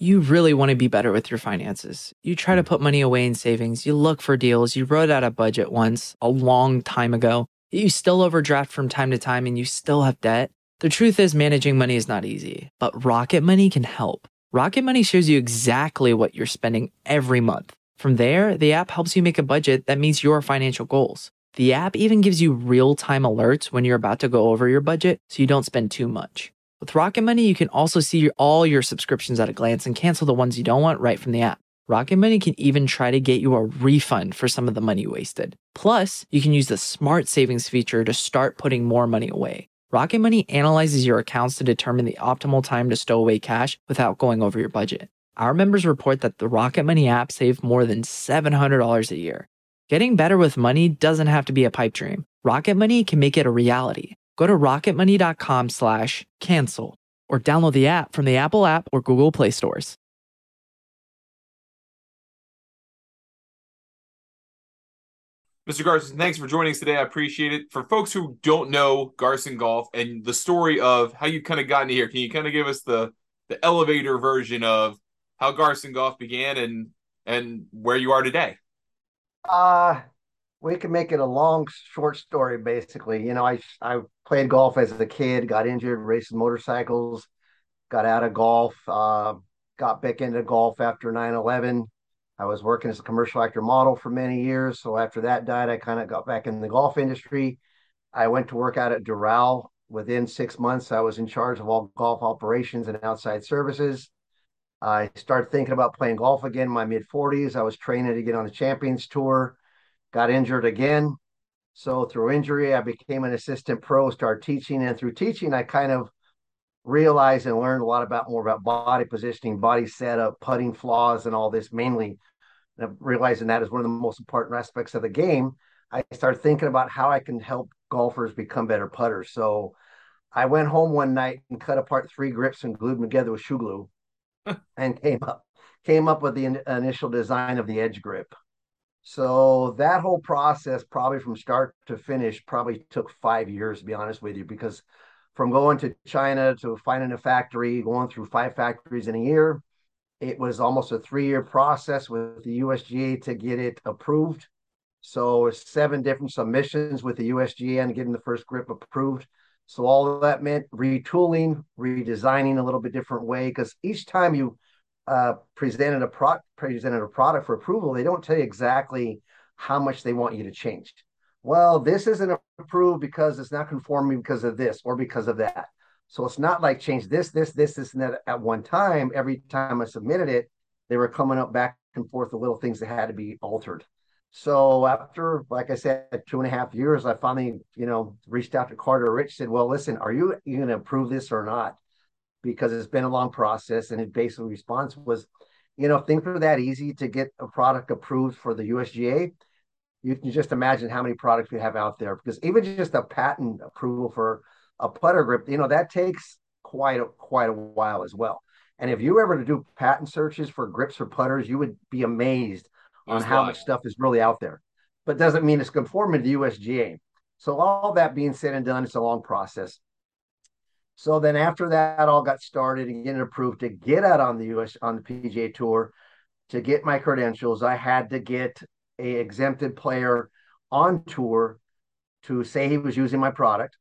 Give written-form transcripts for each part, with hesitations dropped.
You really want to be better with your finances. You try to put money away in savings, you look for deals, you wrote out a budget once a long time ago, you still overdraft from time to time, and you still have debt. The truth is, managing money is not easy, but Rocket Money can help. Rocket Money shows you exactly what you're spending every month. From there, the app helps you make a budget that meets your financial goals. The app even gives you real time alerts when you're about to go over your budget so you don't spend too much. With Rocket Money, you can also see all your subscriptions at a glance and cancel the ones you don't want right from the app. Rocket Money can even try to get you a refund for some of the money you wasted. Plus, you can use the smart savings feature to start putting more money away. Rocket Money analyzes your accounts to determine the optimal time to stow away cash without going over your budget. Our members report that the Rocket Money app saved more than $700 a year. Getting better with money doesn't have to be a pipe dream. Rocket Money can make it a reality. Go to rocketmoney.com/cancel or download the app from the Apple app or Google Play stores. Mr. Garson, thanks for joining us today. I appreciate it. For folks who don't know Garson Golf and the story of how you kind of got into here, can you kind of give us the elevator version of how Garson Golf began and where you are today? Uh, we can make it a long, short story, basically. I played golf as a kid, got injured, racing motorcycles, got out of golf, got back into golf after 9/11. I was working as a commercial actor model for many years. So after that died, I kind of got back in the golf industry. I went to work out at Doral. Within 6 months, I was in charge of all golf operations and outside services. I started thinking about playing golf again in my mid 40s. I was training to get on the Champions Tour, got injured again. So through injury, I became an assistant pro, started teaching. And through teaching, I kind of realized and learned a lot about more about body positioning, body setup, putting flaws, and all this mainly. And realizing that is one of the most important aspects of the game. I started thinking about how I can help golfers become better putters. So I went home one night and cut apart 3 grips and glued them together with shoe glue and came up with the initial design of the edge grip. So that whole process, probably from start to finish, probably took 5 years, to be honest with you, because from going to China to finding a factory, going through 5 factories in a year, it was almost a 3-year process with the USGA to get it approved. So 7 different submissions with the USGA and getting the first grip approved. So all of that meant retooling, redesigning a little bit different way, because each time you presented a product for approval, they don't tell you exactly how much they want you to change. Well, this isn't approved because it's not conforming because of this or because of that. So it's not like change this, and that at one time. Every time I submitted it, they were coming up back and forth the little things that had to be altered. So after, like I said, 2.5 years, I finally, reached out to Carter Rich, said, well, listen, are you going to approve this or not? Because it's been a long process. And his basic response was, things are that easy to get a product approved for the USGA. You can just imagine how many products we have out there, because even just a patent approval for a putter grip, that takes quite a while as well. And if you ever to do patent searches for grips or putters, you would be amazed on There's a how lot. much stuff is really out there. But doesn't mean it's conforming to the USGA. So all that being said and done, it's a long process. So then after that all got started and getting approved to get out on the PGA Tour, to get my credentials, I had to get a exempted player on tour to say he was using my product.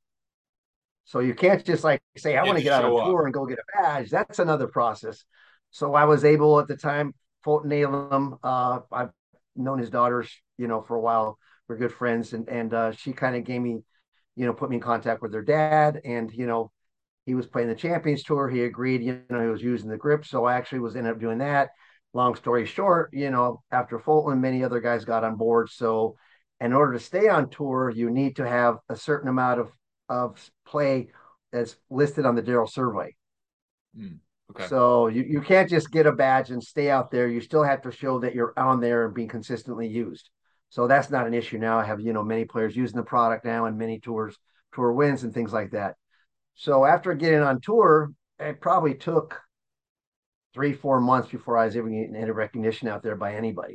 So you can't just like say, I You have want to to get out on show up. tour and go get a badge. That's another process. So I was able at the time, Fulton Elam, I've known his daughters, for a while. We're good friends. And she kind of gave me, put me in contact with their dad. And, he was playing the Champions Tour. He agreed, he was using the grip. So I actually was ended up doing that. Long story short, after Fulton, many other guys got on board. So in order to stay on tour, you need to have a certain amount of play that's listed on the Darrell survey. Hmm. Okay. So you can't just get a badge and stay out there. You still have to show that you're on there and being consistently used. So that's not an issue now. I have, many players using the product now and many tour wins and things like that. So after getting on tour, it probably took 3-4 months before I was ever getting any recognition out there by anybody.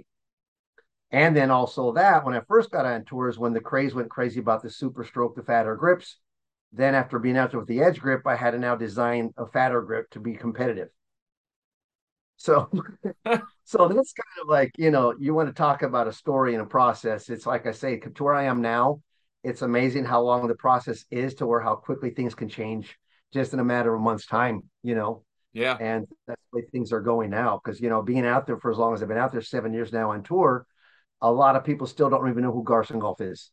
And then also that when I first got on tours, when the craze went crazy about the super stroke, the fatter grips, then after being out there with the edge grip, I had to now design a fatter grip to be competitive. So so that's kind of like, you want to talk about a story and a process. It's like I say, to where I am now, it's amazing how long the process is to where how quickly things can change just in a matter of a month's time, Yeah. and that's the way things are going now. Because, being out there for as long as I've been out there, 7 years now on tour, a lot of people still don't even know who Garson Golf is,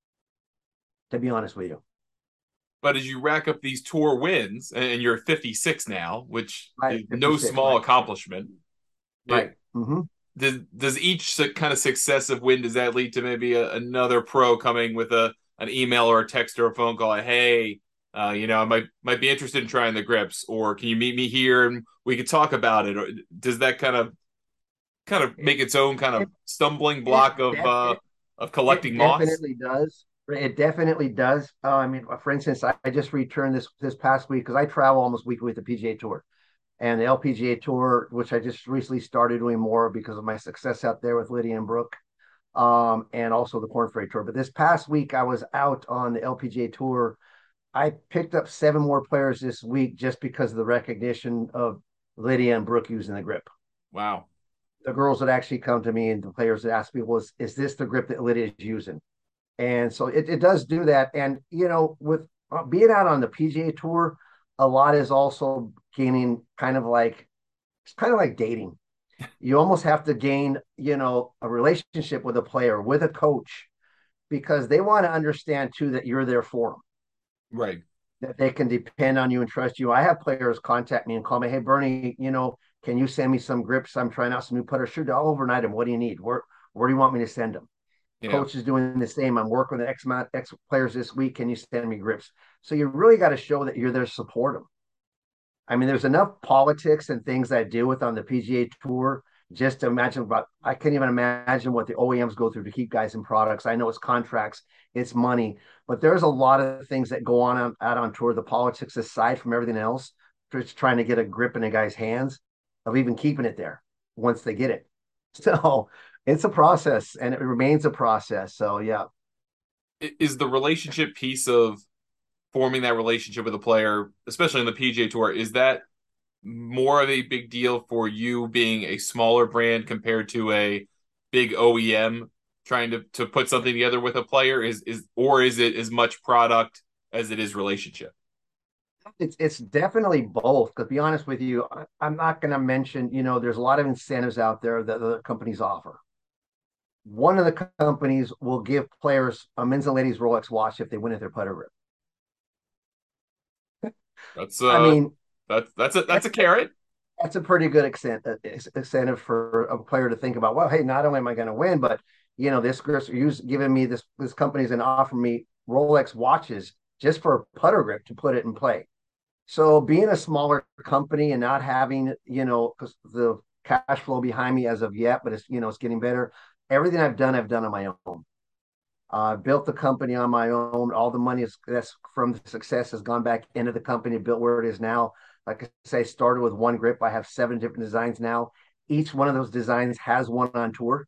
to be honest with you. But as you rack up these tour wins, and you're 56 now, which Right, is no 56, small right, accomplishment, it right. Mm-hmm. does each kind of successive win, does that lead to maybe another pro coming with an email or a text or a phone call like, hey, I might be interested in trying the grips, or can you meet me here and we could talk about it? Or does that kind of It, make its own kind it, of stumbling it, block it, of it collecting moss? definitely does. It definitely does. I mean, for instance, I just returned this past week because I travel almost weekly with the PGA Tour and the LPGA Tour, which I just recently started doing more because of my success out there with Lydia and Brooke, and also the Corn Ferry Tour. But this past week, I was out on the LPGA Tour. I picked up 7 more players this week just because of the recognition of Lydia and Brooke using the grip. Wow. The girls would actually come to me and the players would ask me, well, is this the grip that Lydia is using? And so it does do that. And, with being out on the PGA Tour, a lot is also gaining it's kind of like dating. You almost have to gain, a relationship with a player, with a coach, because they want to understand too that you're there for them, Right. that they can depend on you and trust you. I have players contact me and call me, hey, Bernie, can you send me some grips? I'm trying out some new putters. Sure, I'll overnight them. What do you need? Where do you want me to send them? Yeah. Coach is doing the same. I'm working with X players this week. Can you send me grips? So you really got to show that you're there to support them. I mean, there's enough politics and things I deal with on the PGA Tour just to imagine about. I can't even imagine what the OEMs go through to keep guys in products. I know it's contracts, it's money, but there's a lot of things that go on out on tour. The politics aside from everything else, just trying to get a grip in a guy's hands, of even keeping it there once they get it. So it's a process, and it remains a process. So yeah, Is the relationship piece of forming that relationship with a player, especially in the PGA Tour, is that more of a big deal for you being a smaller brand compared to a big OEM trying to put something together with a player? Is it as much product as it is relationship? it's definitely both. Because to be honest with you, I'm not going to mention. There's a lot of incentives out there that the companies offer. One of the companies will give players a men's and ladies Rolex watch if they win at their putter grip. That's I mean, that's a that's carrot. that's a pretty good incentive for a player to think about. Well, hey, not only am I going to win, but this giving me this company's going to offer me Rolex watches just for a putter grip to put it in play. So being a smaller company and not having, because the cash flow behind me as of yet, but it's getting better. Everything I've done on my own. Built the company on my own. All the money that's from the success has gone back into the company, built where it is now. Like I say, started with one grip. I have 7 different designs now. Each one of those designs has one on tour.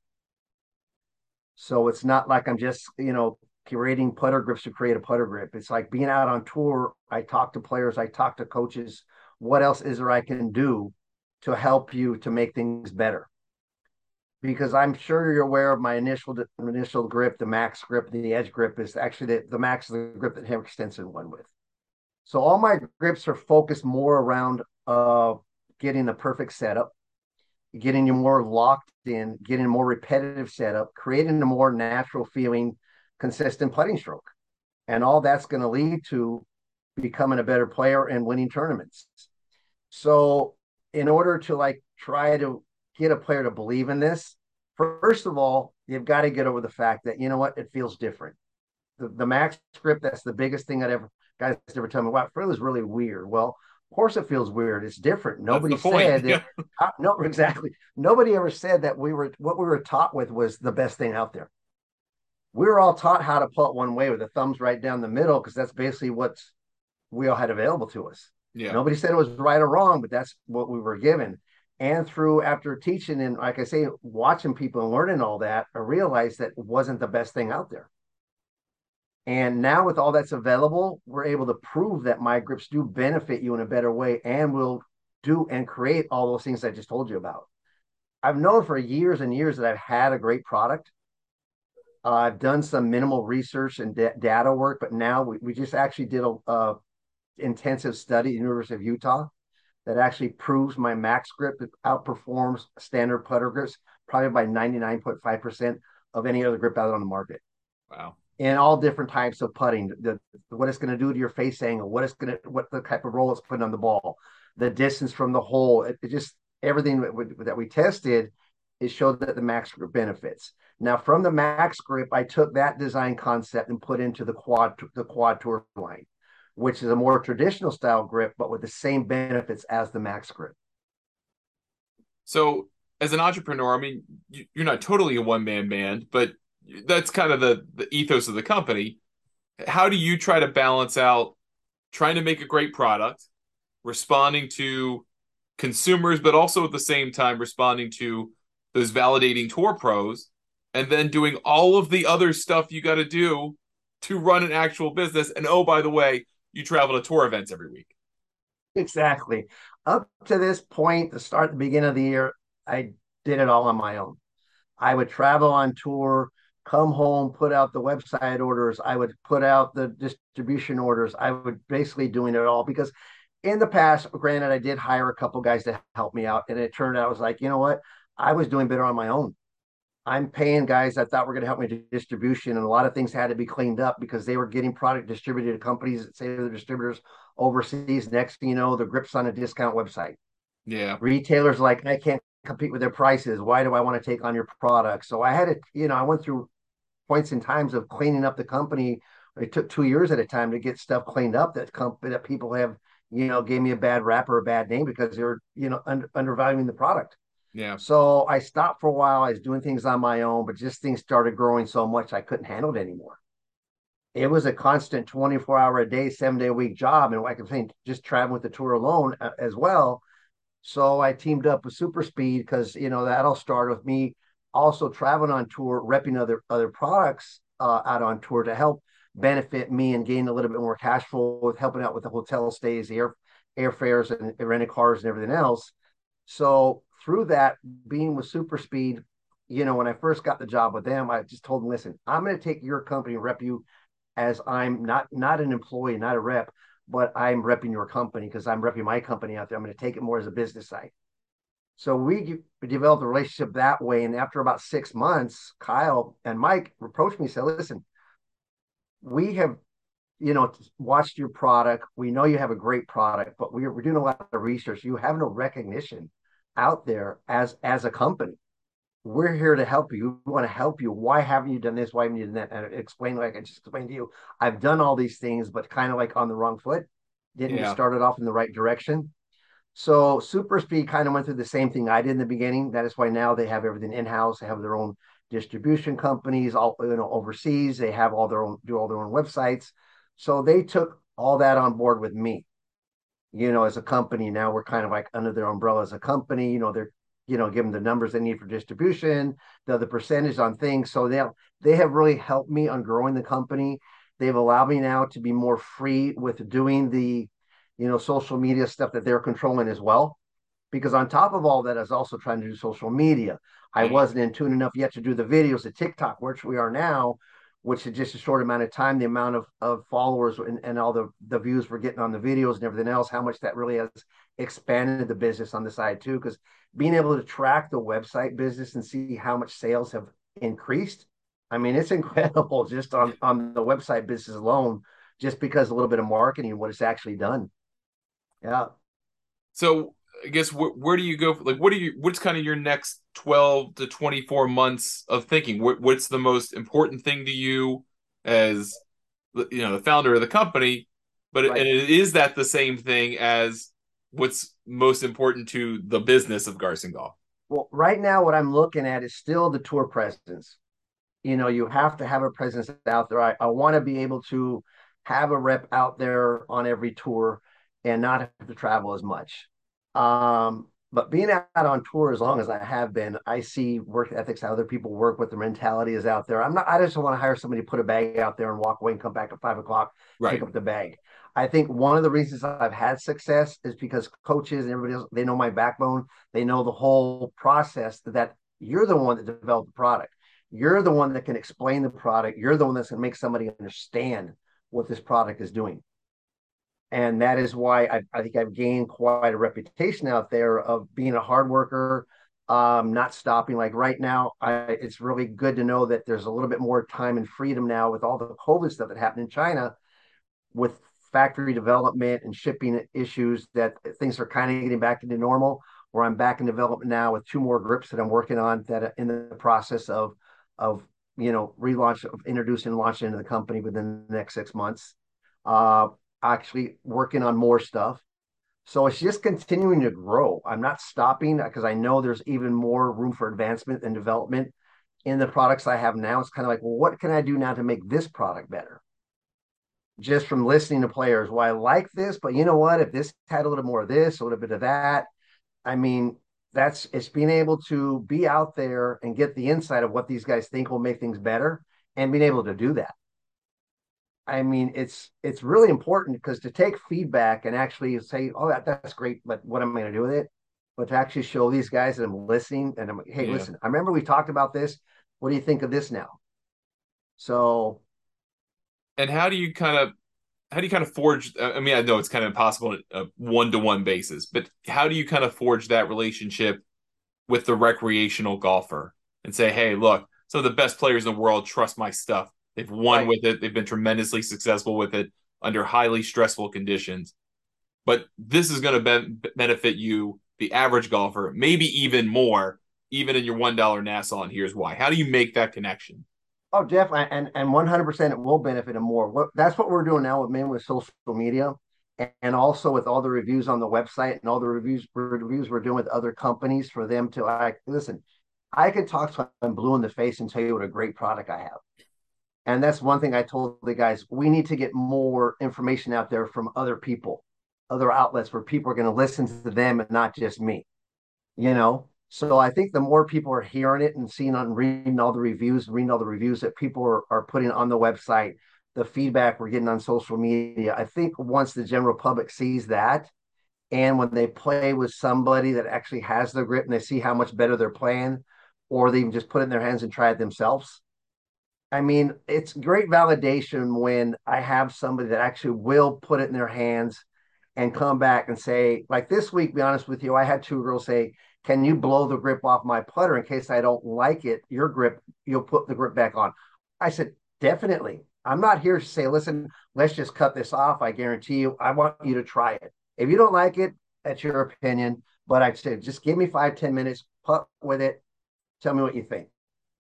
So it's not like I'm just, curating putter grips to create a putter grip. It's like being out on tour. I talk to players, I talk to coaches. What else is there I can do to help you to make things better? Because I'm sure you're aware of my initial grip, the max grip, the edge grip is actually the max is the grip that Henrik Stenson won with. So all my grips are focused more around getting the perfect setup, getting you more locked in, getting a more repetitive setup, creating a more natural feeling, consistent putting stroke. And all that's going to lead to becoming a better player and winning tournaments. So in order to try to get a player to believe in this, first of all, you've got to get over the fact that, it feels different. The max script, that's the biggest thing guys ever tell me, wow, it feels really weird. Well, of course it feels weird. It's different. That's Nobody the point. said that. Yeah. No, exactly. Nobody ever said that what we were taught with was the best thing out there. We were all taught how to putt one way with the thumbs right down the middle because that's basically what we all had available to us. Yeah. Nobody said it was right or wrong, but that's what we were given. And after teaching and, like I say, watching people and learning all that, I realized that it wasn't the best thing out there. And now with all that's available, we're able to prove that my grips do benefit you in a better way and will do and create all those things I just told you about. I've known for years and years that I've had a great product. I've done some minimal research and data work, but now we just actually did a intensive study at the University of Utah that actually proves my max grip outperforms standard putter grips probably by 99.5% of any other grip out on the market. Wow. In all different types of putting, what it's going to do to your face angle, what the type of roll it's putting on the ball, the distance from the hole, it just everything that we tested, it showed that the max grip benefits. Now, from the max grip, I took that design concept and put into the quad tour line, which is a more traditional style grip, but with the same benefits as the max grip. So, as an entrepreneur, I mean, you're not totally a one-man band, but that's kind of the ethos of the company. How do you try to balance out trying to make a great product, responding to consumers, but also at the same time responding to those validating tour pros, and then doing all of the other stuff you got to do to run an actual business? And oh, by the way, you travel to tour events every week. Exactly. Up to this point, the beginning of the year, I did it all on my own. I would travel on tour, come home, put out the website orders. I would put out the distribution orders. I would basically doing it all because in the past, granted, I did hire a couple guys to help me out, and it turned out I was like, you know what? I was doing better on my own. I'm paying guys I thought were going to help me do distribution, and a lot of things had to be cleaned up because they were getting product distributed to companies that say they're distributors overseas. Next thing you know, the grip's on a discount website. Yeah. Retailers like, I can't compete with their prices. Why do I want to take on your product? So I had to, I went through points and times of cleaning up the company. It took 2 years at a time to get stuff cleaned up that people have, gave me a bad rap or a bad name because they were, undervaluing the product. Yeah. So I stopped for a while. I was doing things on my own, but just things started growing so much I couldn't handle it anymore. It was a constant 24-hour a day, 7-day a week job. And like I think just traveling with the tour alone as well. So I teamed up with Super Speed because, that all started with me also traveling on tour, repping other products out on tour to help benefit me and gain a little bit more cash flow with helping out with the hotel stays, the airfares and rented cars and everything else. So through that, being with Super Speed, when I first got the job with them, I just told them, listen, I'm going to take your company and rep you as I'm not an employee, not a rep, but I'm repping your company because I'm repping my company out there. I'm going to take it more as a business side. So we developed a relationship that way. And after about 6 months, Kyle and Mike approached me and said, listen, we have, watched your product. We know you have a great product, but we're doing a lot of research. You have no recognition out there as a company. We're here to help you. We want to help you. Why haven't you done this? Why haven't you done that? And explain, like I just explained to you, I've done all these things, but kind of like on the wrong foot. Didn't start it off in the right direction. So Super Speed kind of went through the same thing I did in the beginning. That is why now they have everything in-house. They have their own distribution companies, all overseas. They have do all their own websites. So they took all that on board with me. As a company, now we're kind of like under their umbrella as a company. They're give them the numbers they need for distribution, the percentage on things. So they have really helped me on growing the company. They've allowed me now to be more free with doing the, social media stuff that they're controlling as well. Because on top of all that, I was also trying to do social media. I wasn't in tune enough yet to do the videos, the TikTok, which we are now, which is just a short amount of time, the amount of followers and all the views we're getting on the videos and everything else, how much that really has expanded the business on the side too. Because being able to track the website business and see how much sales have increased, I mean, it's incredible just on the website business alone, just because a little bit of marketing, what it's actually done. Yeah. So I guess where do you go? Like, what's kind of your next 12 to 24 months of thinking? What's the most important thing to you as, the founder of the company? But Right. And is that the same thing as what's most important to the business of Garson Golf? Well, right now, what I'm looking at is still the tour presence. You have to have a presence out there. I want to be able to have a rep out there on every tour and not have to travel as much. But being out on tour as long as I have been, I see work ethics, how other people work, what their mentality is out there. I just want to hire somebody to put a bag out there and walk away and come back at 5 o'clock, Right. pick up the bag. I think one of the reasons I've had success is because coaches and everybody else, they know my backbone. They know the whole process that you're the one that developed the product. You're the one that can explain the product. You're the one that's going to make somebody understand what this product is doing. And that is why I think I've gained quite a reputation out there of being a hard worker, not stopping. Like right now, it's really good to know that there's a little bit more time and freedom now with all the COVID stuff that happened in China with factory development and shipping issues, that things are kind of getting back into normal, where I'm back in development now with two more grips that I'm working on that are in the process of relaunch, of introducing and launching into the company within the next 6 months. Uh, Actually working on more stuff. So it's just continuing to grow. I'm not stopping because I know there's even more room for advancement and development in the products I have now. It's kind of like, well, what can I do now to make this product better? Just from listening to players, well, I like this, but you know what? If this had a little more of this, a little bit of that, I mean, it's being able to be out there and get the insight of what these guys think will make things better and being able to do that. I mean, it's really important because to take feedback and actually say, "Oh, that's great," but what am I going to do with it? But to actually show these guys that I'm listening and I'm like, "Hey, Yeah. listen, I remember we talked about this. What do you think of this now?" So, And how do you kind of forge? I mean, I know it's kind of impossible on a one-to-one basis, but how do you kind of forge that relationship with the recreational golfer and say, hey, look, some of the best players in the world trust my stuff. They've won right. with it. They've been tremendously successful with it under highly stressful conditions. But this is going to benefit you, the average golfer, maybe even more, even in your $1 Nassau. And here's why. How do you make that connection? Oh, definitely, and 100% it will benefit them more. That's what we're doing now with men with social media, and also with all the reviews on the website and all the reviews we're doing with other companies for them to like. Listen, I could talk to them blue in the face and tell you what a great product I have. And that's one thing I told the guys. We need to get more information out there from other people, other outlets where people are going to listen to them and not just me, you know? So I think the more people are hearing it and seeing on reading all the reviews, reading all the reviews that people are putting on the website, the feedback we're getting on social media, I think once the general public sees that, and when they play with somebody that actually has the grip and they see how much better they're playing, or they even just put it in their hands and try it themselves, I mean, it's great validation when I have somebody that actually will put it in their hands and come back and say, like this week, be honest with you, I had two girls say, "Can you blow the grip off my putter in case I don't like it? Your grip, you'll put the grip back on." I said, "Definitely. I'm not here to say, listen, let's just cut this off. I guarantee you, I want you to try it. If you don't like it, that's your opinion. But I'd say, just give me 5, 10 minutes, putt with it, tell me what you think."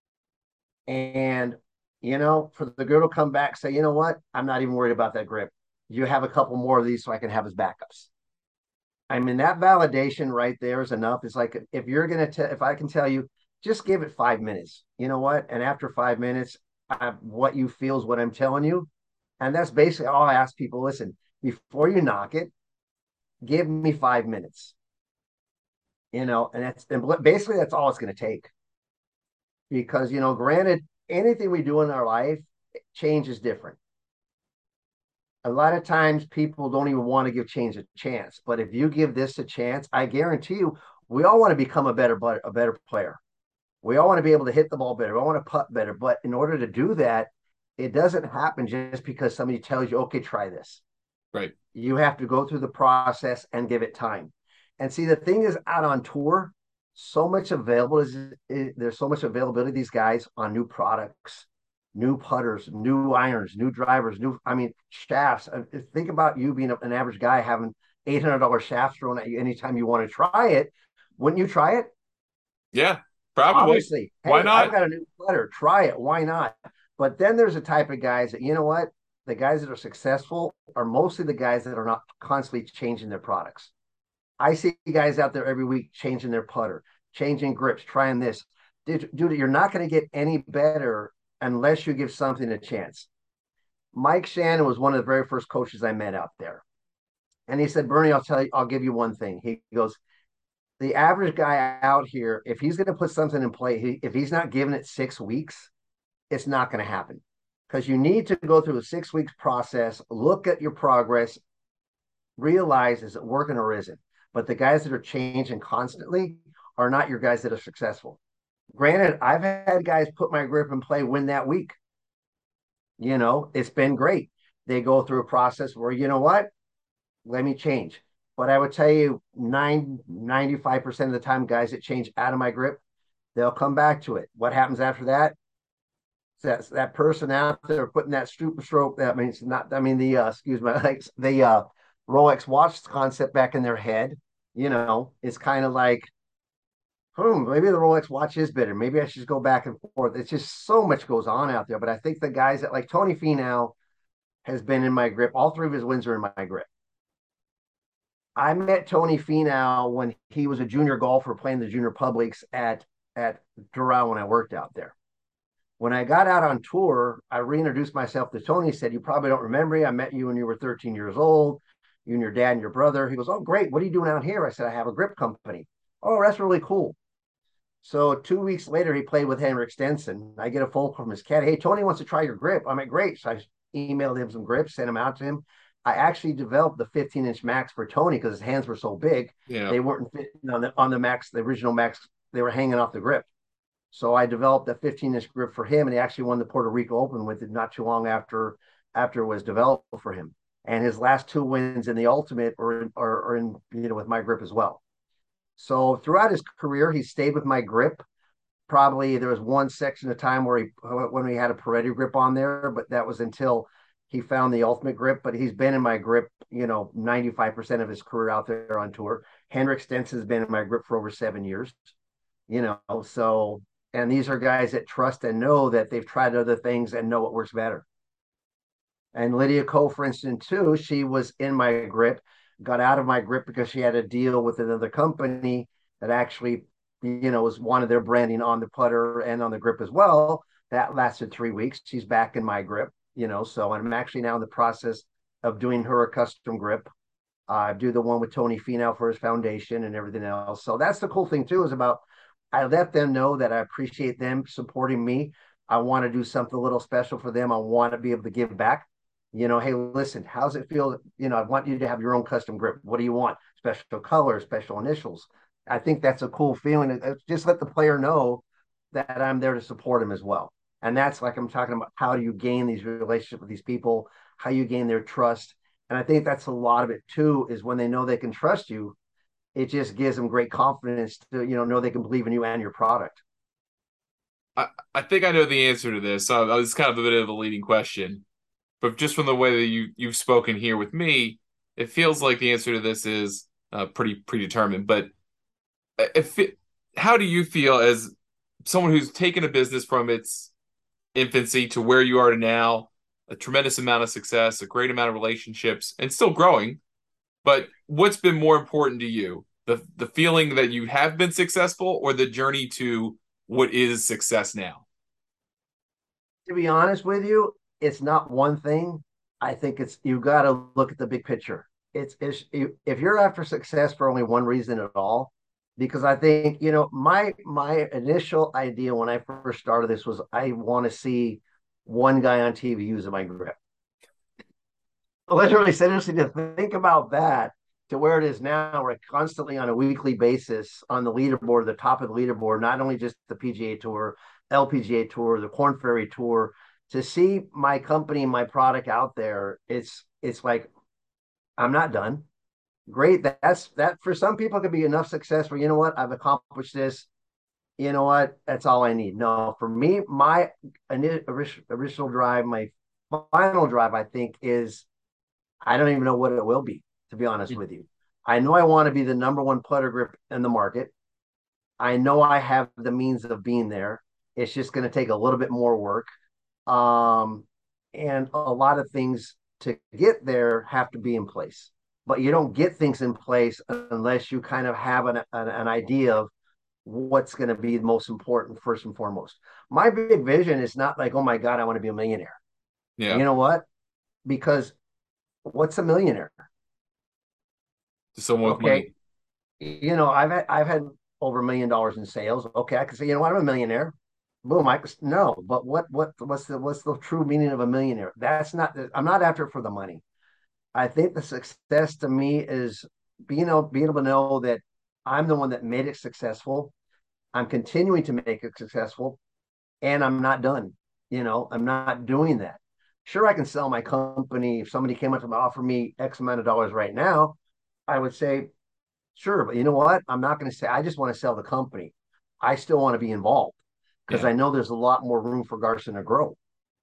And for the girl to come back, say, "You know what? I'm not even worried about that grip. You have a couple more of these so I can have as backups." I mean, that validation right there is enough. It's like if you're gonna if I can tell you, just give it 5 minutes. You know what? And after 5 minutes, what you feel is what I'm telling you. And that's basically all I ask people. Listen, before you knock it, give me 5 minutes. And basically that's all it's going to take. Because granted, anything we do in our life, change is different. A lot of times people don't even want to give change a chance. But if you give this a chance, I guarantee you, we all want to become a better player. We all want to be able to hit the ball better. We all want to putt better. But in order to do that, it doesn't happen just because somebody tells you, "Okay, try this." Right. You have to go through the process and give it time. And see, the thing is, out on tour, so much available there's so much availability of these guys on new products, new putters, new irons, new drivers, I mean, shafts. Think about you being an average guy having $800 shafts thrown at you anytime you want to try it. Wouldn't you try it? Yeah, probably. Obviously. Why Hey, I've not? got a new putter. Try it. Why not? But then there's a type of guys that, you know what? The guys that are successful are mostly the guys that are not constantly changing their products. I see guys out there every week changing their putter, changing grips, trying this. Dude, you're not going to get any better unless you give something a chance. Mike Shannon was one of the very first coaches I met out there. And he said, "Bernie, I'll give you one thing." He goes, "The average guy out here, if he's going to put something in play, if he's not giving it 6 weeks, it's not going to happen." because you need to go through a 6 weeks process, look at your progress, realize is it working or isn't. But the guys that are changing constantly are not your guys that are successful. Granted, I've had guys put my grip and play win that week. It's been great. They go through a process where, you know what? Let me change. But I would tell you 95% of the time, guys that change out of my grip, they'll come back to it. What happens after that? That person out there putting that super stroke, that means not, I mean, excuse me, like the Rolex watch concept back in their head, it's kind of like, maybe the Rolex watch is better. Maybe I should go back and forth. It's just so much goes on out there. But I think the guys that like Tony Finau has been in my grip. All three of his wins are in my grip. I met Tony Finau when he was a junior golfer playing the junior publics at Doral when I worked out there. When I got out on tour, I reintroduced myself to Tony. He said, "You probably don't remember me. I met you when you were 13 years old. You and your dad and your brother." He goes, "Oh, great. What are you doing out here?" I said, "I have a grip company." "Oh, that's really cool." So 2 weeks later, he played with Henrik Stenson. I get a phone call from his caddy. "Hey, Tony wants to try your grip." I'm like, "Great." So I emailed him some grips, sent them out to him. I actually developed the 15-inch max for Tony because his hands were so big. Yeah. They weren't fitting on the max, the original max. They were hanging off the grip. So I developed a 15-inch grip for him, and he actually won the Puerto Rico Open with it not too long after it was developed for him. And his last two wins in the Ultimate are in with my grip as well. So throughout his career, he stayed with my grip. Probably there was one section of time when we had a Peretti grip on there, but that was until he found the Ultimate grip. But he's been in my grip, 95% of his career out there on tour. Henrik Stenson has been in my grip for over 7 years. So, and these are guys that trust and know that they've tried other things and know what works better. And Lydia Ko, for instance, too, she was in my grip, got out of my grip because she had a deal with another company that actually, was wanted their branding on the putter and on the grip as well. That lasted 3 weeks. She's back in my grip, so I'm actually now in the process of doing her a custom grip. I do the one with Tony Finau for his foundation and everything else. So that's the cool thing too, is about I let them know that I appreciate them supporting me. I want to do something a little special for them. I want to be able to give back. Hey, listen, how's it feel? I want you to have your own custom grip. What do you want? Special colors, special initials. I think that's a cool feeling. Just let the player know that I'm there to support him as well. And that's like I'm talking about, how do you gain these relationships with these people, how you gain their trust. And I think that's a lot of it too, is when they know they can trust you, it just gives them great confidence to, know they can believe in you and your product. I think I know the answer to this. So it's kind of a bit of a leading question, but just from the way that you've spoken here with me, it feels like the answer to this is pretty predetermined. But how do you feel as someone who's taken a business from its infancy to where you are now, a tremendous amount of success, a great amount of relationships, and still growing? But what's been more important to you? The feeling that you have been successful, or the journey to what is success now? To be honest with you, it's not one thing. I think you've got to look at the big picture. It's if you're after success for only one reason at all, because I think, my initial idea when I first started this was I want to see one guy on TV using my grip. Literally, seriously, to think about that to where it is now, we're constantly on a weekly basis on the leaderboard, the top of the leaderboard, not only just the PGA Tour, LPGA Tour, the Korn Ferry Tour. To see my company and my product out there, it's like I'm not done. Great, that for some people could be enough success for, I've accomplished this. You know what? That's all I need. No, for me, my original drive, my final drive, I think is I don't even know what it will be, to be honest with you. I know I want to be the number one putter grip in the market. I know I have the means of being there. It's just going to take a little bit more work. And a lot of things to get there have to be in place. But you don't get things in place unless you kind of have an idea of what's going to be the most important first and foremost. My big vision is not like, oh my God, I want to be a millionaire. Yeah. You know what? Because what's a millionaire? Someone with Okay. money. I've had over $1 million in sales. Okay, I can say, I'm a millionaire. boom, no, but what's the true meaning of a millionaire? That's not, I'm not after it for the money. I think the success to me is being able to know that I'm the one that made it successful. I'm continuing to make it successful, and I'm not done. I'm not doing that. Sure, I can sell my company. If somebody came up and offered me X amount of dollars right now, I would say, sure, but you know what? I'm not going to say I just want to sell the company. I still want to be involved because Yeah. I know there's a lot more room for Garson to grow.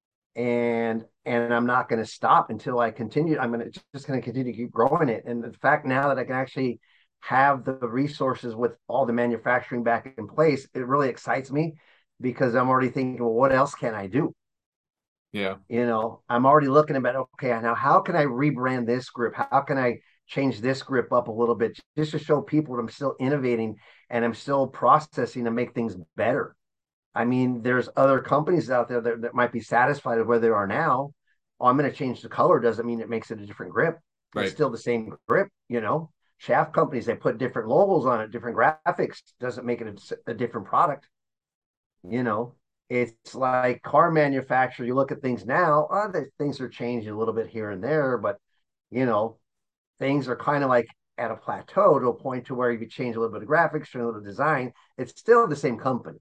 And I'm not going to stop until I continue. I'm just going to continue to keep growing it. And the fact now that I can actually have the resources with all the manufacturing back in place, it really excites me because I'm already thinking, well, what else can I do? Yeah. I'm already looking about, okay, now how can I rebrand this grip? How can I change this grip up a little bit just to show people that I'm still innovating and I'm still processing to make things better? I mean, there's other companies out there that might be satisfied with where they are now. Oh, I'm going to change the color doesn't mean it makes it a different grip. It's Right. still the same grip. Shaft companies, they put different logos on it, different graphics, doesn't make it a different product. You know, it's like car manufacturer. You look at things now, things are changing a little bit here and there, but you know, things are kind of like at a plateau to a point to where you could change a little bit of graphics, change a little design. It's still the same company,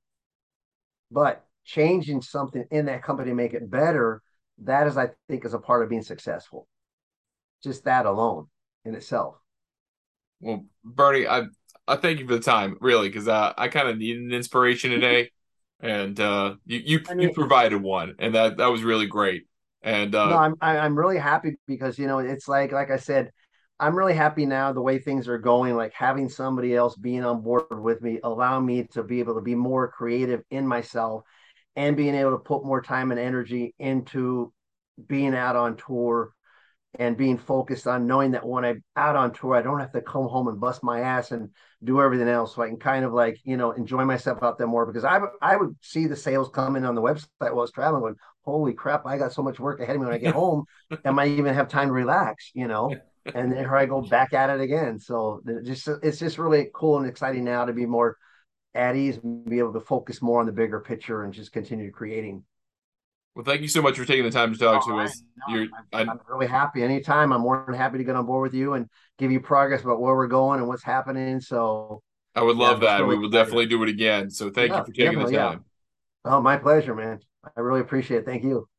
but changing something in that company to make it better, that is, I think, is a part of being successful. Just that alone in itself. Well, Bernie, I thank you for the time, really, because I kind of needed an inspiration today, and I you mean, provided one, and that was really great. And no, I'm really happy because it's like I said, I'm really happy now the way things are going. Like having somebody else being on board with me, allow me to be able to be more creative in myself, and being able to put more time and energy into being out on tour and being focused on knowing that when I'm out on tour, I don't have to come home and bust my ass and do everything else. So I can kind of like, enjoy myself out there more because I would see the sales coming on the website while I was traveling going, holy crap, I got so much work ahead of me when I get home. Am I even have time to relax, And then here I go back at it again. So it's just really cool and exciting now to be more at ease and be able to focus more on the bigger picture and just continue creating. well, thank you so much for taking the time to talk All to right. us. No, You're I I'm really happy. Anytime, I'm more than happy to get on board with you and give you progress about where we're going and what's happening. So, I would yeah, love I'm just that. really We will excited. definitely do it again. So thank you Yeah, for taking the definitely. Yeah. time. Oh, my pleasure, man. I really appreciate it. Thank you.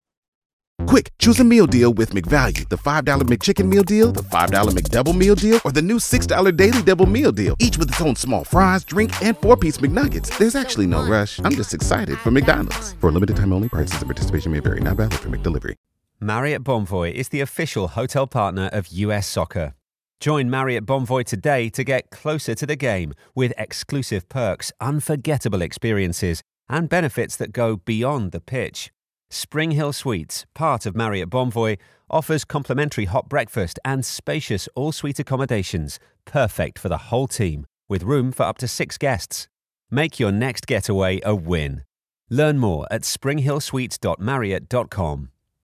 Quick, choose a meal deal with McValue. The $5 McChicken meal deal, the $5 McDouble meal deal, or the new $6 Daily Double meal deal. Each with its own small fries, drink, and 4-piece McNuggets. There's actually no rush. I'm just excited for McDonald's. For a limited time only, prices and participation may vary. Not valid for McDelivery. Marriott Bonvoy is the official hotel partner of US Soccer. Join Marriott Bonvoy today to get closer to the game with exclusive perks, unforgettable experiences, and benefits that go beyond the pitch. Spring Hill Suites, part of Marriott Bonvoy, offers complimentary hot breakfast and spacious all-suite accommodations, perfect for the whole team, with room for up to 6 guests. Make your next getaway a win. Learn more at springhillsuites.marriott.com.